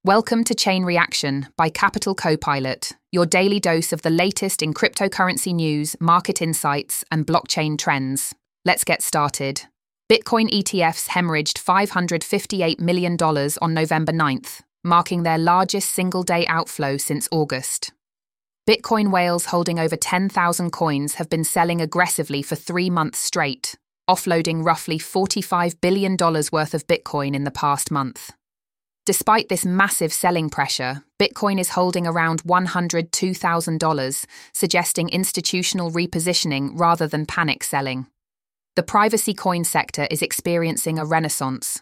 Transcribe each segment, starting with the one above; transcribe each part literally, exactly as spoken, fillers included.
Welcome to Chain Reaction by Capital Copilot, your daily dose of the latest in cryptocurrency news, market insights, and blockchain trends. Let's get started. Bitcoin E T Fs hemorrhaged five hundred fifty-eight million dollars on November ninth, marking their largest single-day outflow since August. Bitcoin whales holding over ten thousand coins have been selling aggressively for three months straight, offloading roughly forty-five billion dollars worth of Bitcoin in the past month. Despite this massive selling pressure, Bitcoin is holding around one hundred two thousand dollars, suggesting institutional repositioning rather than panic selling. The privacy coin sector is experiencing a renaissance.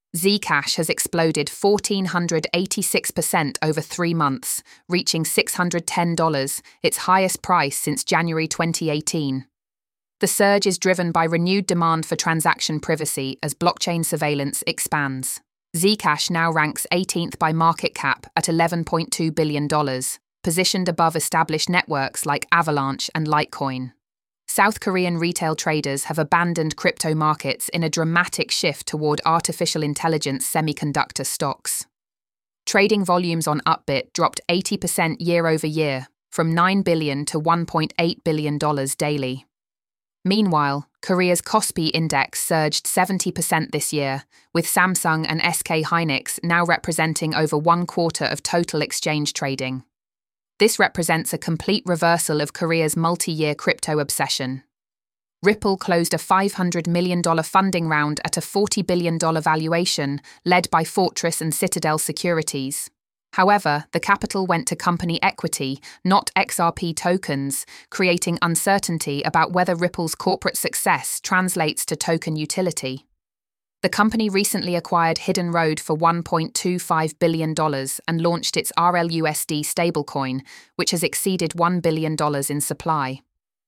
Zcash has exploded one thousand four hundred eighty-six percent over three months, reaching six hundred ten dollars, its highest price since January twenty eighteen. The surge is driven by renewed demand for transaction privacy as blockchain surveillance expands. Zcash now ranks eighteenth by market cap at eleven point two billion dollars, positioned above established networks like Avalanche and Litecoin. South Korean retail traders have abandoned crypto markets in a dramatic shift toward artificial intelligence semiconductor stocks. Trading volumes on Upbit dropped eighty percent year over year, from nine billion dollars to one point eight billion dollars daily. Meanwhile, Korea's Kospi index surged seventy percent this year, with Samsung and S K Hynix now representing over one quarter of total exchange trading. This represents a complete reversal of Korea's multi-year crypto obsession. Ripple closed a five hundred million dollars funding round at a forty billion dollars valuation, led by Fortress and Citadel Securities. However, the capital went to company equity, not X R P tokens, creating uncertainty about whether Ripple's corporate success translates to token utility. The company recently acquired Hidden Road for one point two five billion dollars and launched its R L U S D stablecoin, which has exceeded one billion dollars in supply.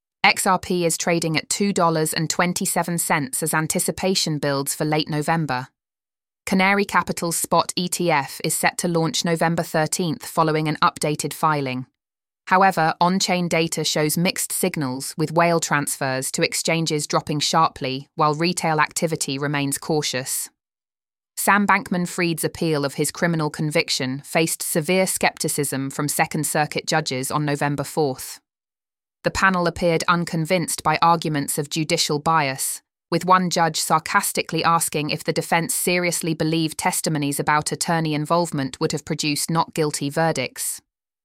X R P is trading at two dollars and twenty-seven cents as anticipation builds for late November. Canary Capital's Spot E T F is set to launch November thirteenth following an updated filing. However, on-chain data shows mixed signals, with whale transfers to exchanges dropping sharply while retail activity remains cautious. Sam Bankman-Fried's appeal of his criminal conviction faced severe skepticism from Second Circuit judges on November fourth. The panel appeared unconvinced by arguments of judicial bias, with one judge sarcastically asking if the defense seriously believed testimonies about attorney involvement would have produced not guilty verdicts.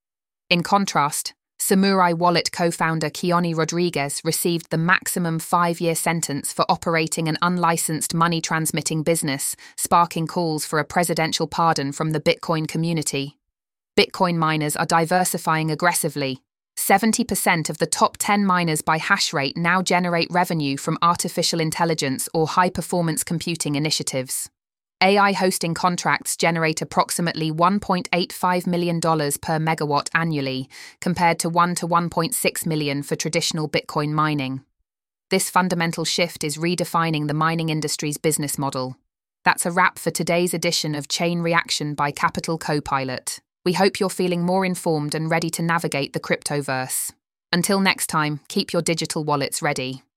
In contrast, Samurai Wallet co-founder Keone Rodriguez received the maximum five-year sentence for operating an unlicensed money-transmitting business, sparking calls for a presidential pardon from the Bitcoin community. Bitcoin miners are diversifying aggressively. seventy percent of the top ten miners by hash rate now generate revenue from artificial intelligence or high-performance computing initiatives. A I hosting contracts generate approximately one point eight five million dollars per megawatt annually, compared to one to one point six million dollars for traditional Bitcoin mining. This fundamental shift is redefining the mining industry's business model. That's a wrap for today's edition of Chain Reaction by Capital Copilot. We hope you're feeling more informed and ready to navigate the cryptoverse. Until next time, keep your digital wallets ready.